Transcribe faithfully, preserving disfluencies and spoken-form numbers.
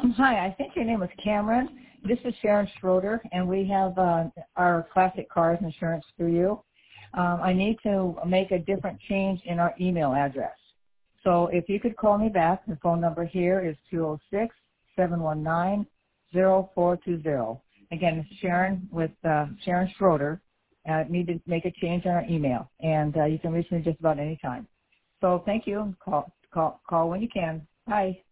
Um, hi, I think your name was Cameron. This is Sharon Schroeder, and we have uh, our Classic Cars insurance through you. Um, I need to make a different change in our email address. So if you could call me back, the phone number here is two oh six, seven one nine, oh four two oh. Again, this is Sharon with uh, Sharon Schroeder. I uh, need to make a change in our email, and uh, you can reach me just about any time. So thank you. Call, call, call when you can. Bye.